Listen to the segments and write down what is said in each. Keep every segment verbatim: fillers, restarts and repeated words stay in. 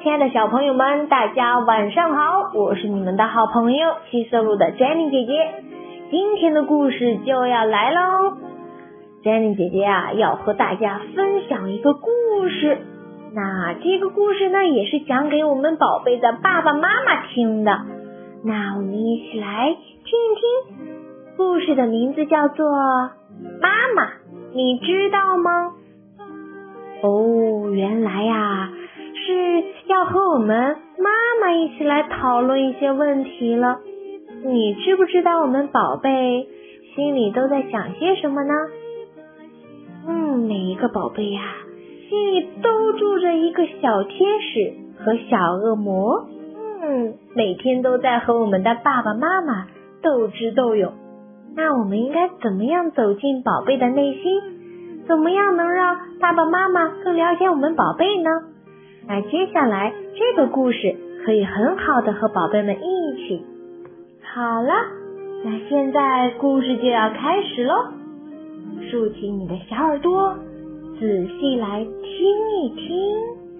亲爱的小朋友们，大家晚上好，我是你们的好朋友七色鹿的 Jenny 姐姐。今天的故事就要来喽。Jenny 姐姐啊，要和大家分享一个故事。那这个故事呢，也是讲给我们宝贝的爸爸妈妈听的。那我们一起来听一听。故事的名字叫做妈妈，你知道吗？哦，原来呀，是要和我们妈妈一起来讨论一些问题了。你知不知道我们宝贝心里都在想些什么呢？嗯，每一个宝贝呀，心里都住着一个小天使和小恶魔。嗯，每天都在和我们的爸爸妈妈斗智斗勇。那我们应该怎么样走进宝贝的内心？怎么样能让爸爸妈妈更了解我们宝贝呢？那接下来这个故事可以很好的和宝贝们一起。好了，那现在故事就要开始咯。竖起你的小耳朵，仔细来听一听。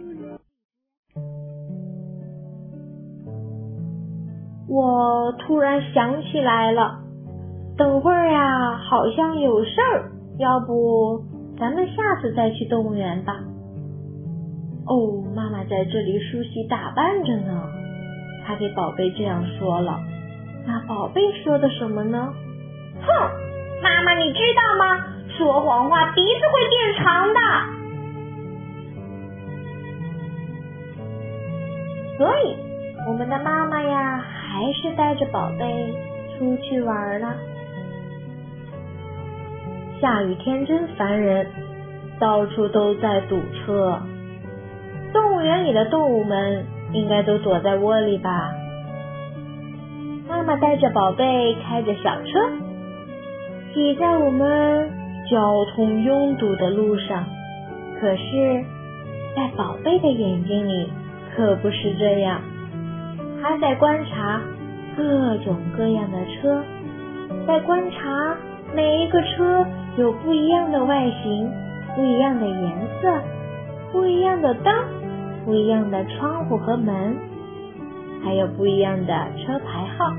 我突然想起来了，等会儿呀，好像有事儿，要不咱们下次再去动物园吧。哦，妈妈在这里梳洗打扮着呢，她给宝贝这样说了。那宝贝说的什么呢？哼，妈妈你知道吗？说谎话鼻子会变长的。所以我们的妈妈呀，还是带着宝贝出去玩了。下雨天真烦人，到处都在堵车。动物园里的动物们应该都躲在窝里吧。妈妈带着宝贝开着小车，挤在我们交通拥堵的路上。可是在宝贝的眼睛里可不是这样，他在观察各种各样的车，在观察每一个车有不一样的外形，不一样的颜色，不一样的灯，不一样的窗户和门，还有不一样的车牌号。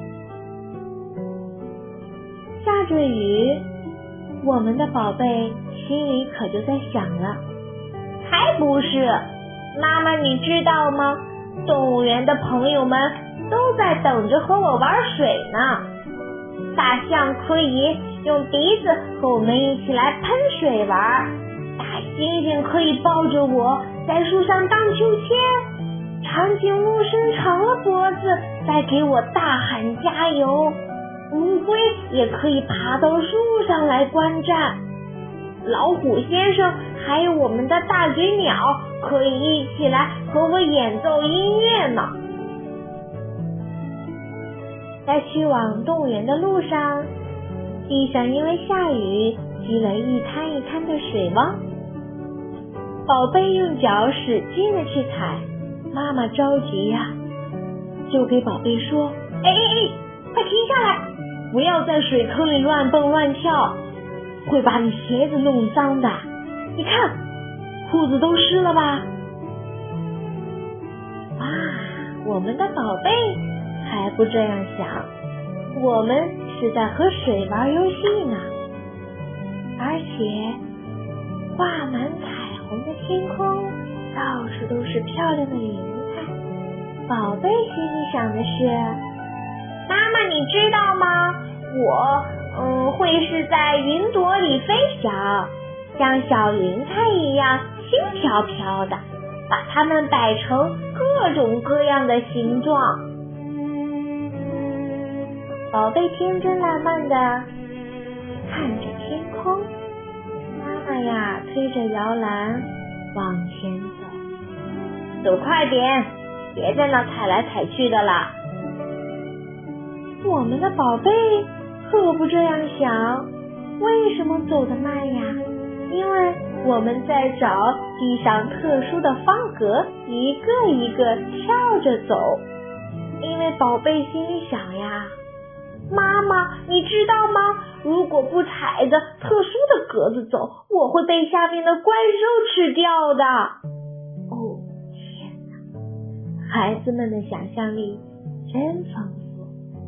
下着雨，我们的宝贝心里可就在想了，才不是，妈妈你知道吗？动物园的朋友们都在等着和我玩水呢。大象可以用鼻子和我们一起来喷水玩，大猩猩可以抱着我在树上荡秋千，长颈鹿伸长了脖子在给我大喊加油，乌龟也可以爬到树上来观战，老虎先生还有我们的大嘴鸟可以一起来和我演奏音乐呢。在去往动物园的路上，地上因为下雨积了一滩一滩的水汪，宝贝用脚使劲的去踩，妈妈着急呀、啊，就给宝贝说，哎哎哎，快停下来，不要在水坑里乱蹦乱跳，会把你鞋子弄脏的，你看裤子都湿了吧。哇，我们的宝贝还不这样想，我们是在和水玩游戏呢。而且挂满彩虹的天空，到处都是漂亮的云彩。宝贝心里想的是，妈妈你知道吗？我嗯会是在云朵里飞翔，像小云彩一样轻飘飘的，把它们摆成各种各样的形状。宝贝天真烂漫的看着天空，妈妈呀推着摇篮往前走，走快点，别在那踩来踩去的啦。我们的宝贝可不这样想，为什么走得慢呀？因为我们在找地上特殊的方格，一个一个跳着走。因为宝贝心里想呀，妈妈你知道吗？如果不踩着特殊的格子走，我会被下面的怪兽吃掉的。哦，天哪！ 孩子们的想象力真丰富。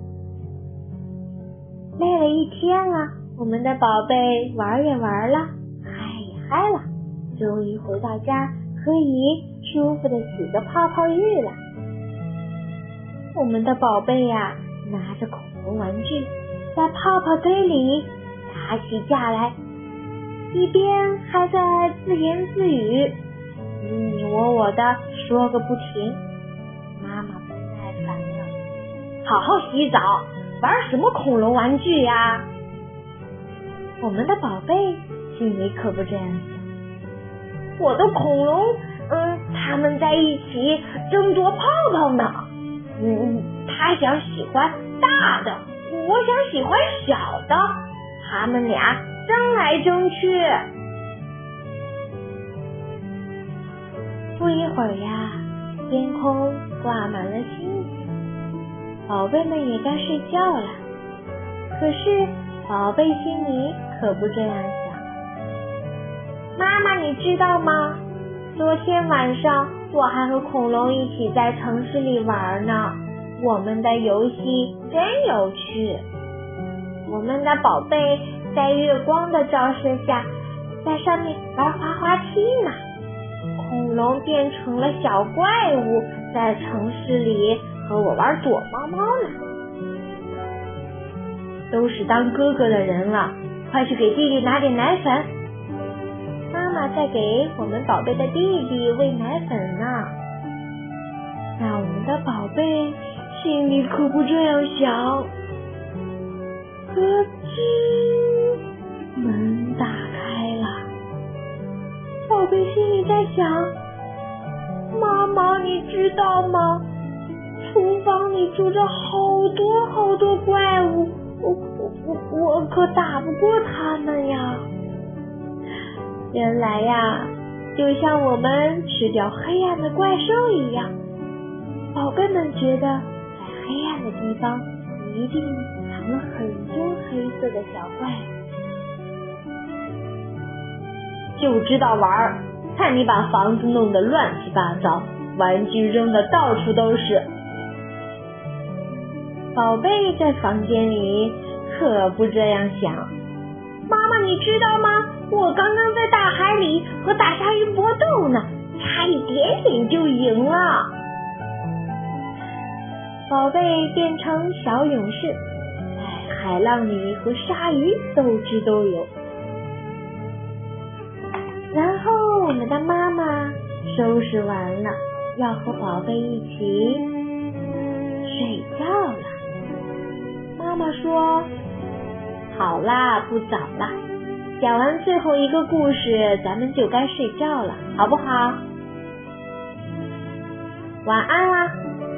累了一天了，我们的宝贝玩也玩了，嗨也嗨了，终于回到家可以舒服的洗个泡泡浴了。我们的宝贝呀，拿着恐龙玩具在泡泡堆里打起架来，一边还在自言自语，你我我的说个不停。妈妈不耐烦了，好好洗澡，玩什么恐龙玩具呀？我们的宝贝心里可不这样想，我的恐龙，嗯，他们在一起争夺泡泡呢。嗯，他想喜欢大的，我想喜欢小的，他们俩争来争去。不一会儿呀，天空挂满了星星，宝贝们也该睡觉了。可是宝贝心里可不这样想。妈妈，你知道吗？昨天晚上我还和恐龙一起在城市里玩呢，我们的游戏真有趣。我们的宝贝在月光的照射下，在上面玩滑滑梯呢。恐龙变成了小怪物，在城市里和我玩躲猫猫呢。都是当哥哥的人了，快去给弟弟拿点奶粉。妈妈在给我们宝贝的弟弟喂奶粉呢。那我们的宝贝心里可不这样想。咯吱，门打开了，宝贝心里在想，妈妈你知道吗？厨房里住着好多好多怪物，我我我我可打不过他们呀。原来呀，就像我们吃掉黑暗的怪兽一样，宝贝们觉得在黑暗的地方一定藏了很多黑色的小怪物。就知道玩，看你把房子弄得乱七八糟，玩具扔的到处都是。宝贝在房间里可不这样想。妈妈你知道吗？我刚刚在大海里和大鲨鱼搏斗呢，差一点点就赢了。宝贝变成小勇士，在海浪里和鲨鱼斗智斗勇。然后我们的妈妈收拾完了，要和宝贝一起睡觉了。妈妈说，好啦，不早了，讲完最后一个故事，咱们就该睡觉了，好不好？晚安啦。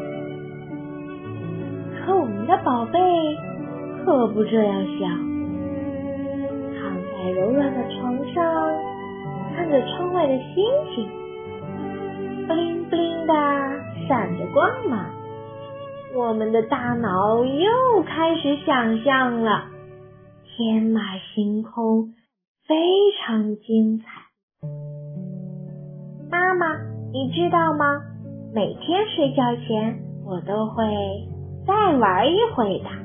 可我们的宝贝可不这样想，躺在柔软的床上，看着窗外的星星，布灵布灵的闪着光芒。我们的大脑又开始想象了，天马行空，非常精彩。妈妈，你知道吗？每天睡觉前，我都会再玩一会的。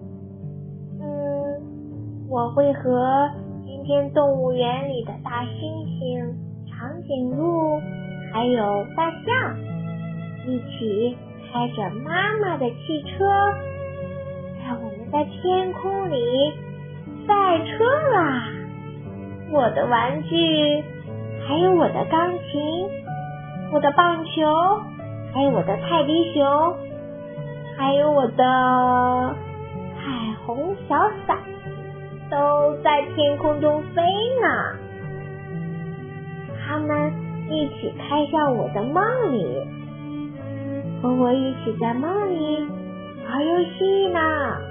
嗯，我会和今天动物园里的大猩猩、长颈鹿还有大象一起开着妈妈的汽车，在我们的天空里赛车啦！我的玩具，还有我的钢琴，我的棒球，还有我的泰迪熊，还有我的彩虹小伞，都在天空中飞呢。他们一起开向我的梦里，和我一起在梦里玩游戏呢。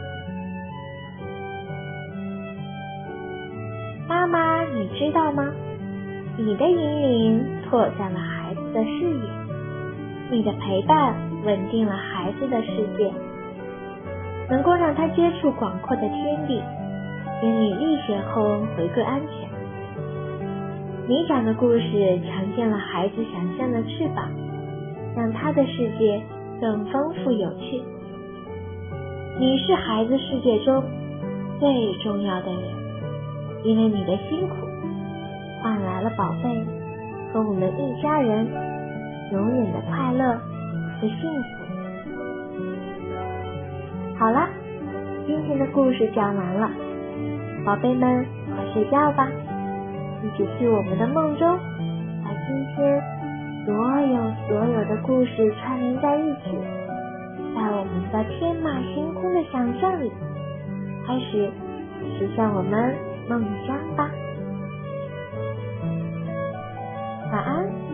妈妈，你知道吗？你的引领拓展了孩子的视野，你的陪伴稳定了孩子的世界，能够让他接触广阔的天地，经历历险后回归安全。你讲的故事强健了孩子想象的翅膀， 让他的世界更丰富有趣。你是孩子世界中最重要的人，因为你的辛苦换来了宝贝和我们一家人永远的快乐和幸福。好了，今天的故事讲完了，宝贝们快睡觉吧，一起去我们的梦中，把今天所有所有的故事串联在一起，在我们的天马行空的想象里，开始实现我们梦想吧。晚安。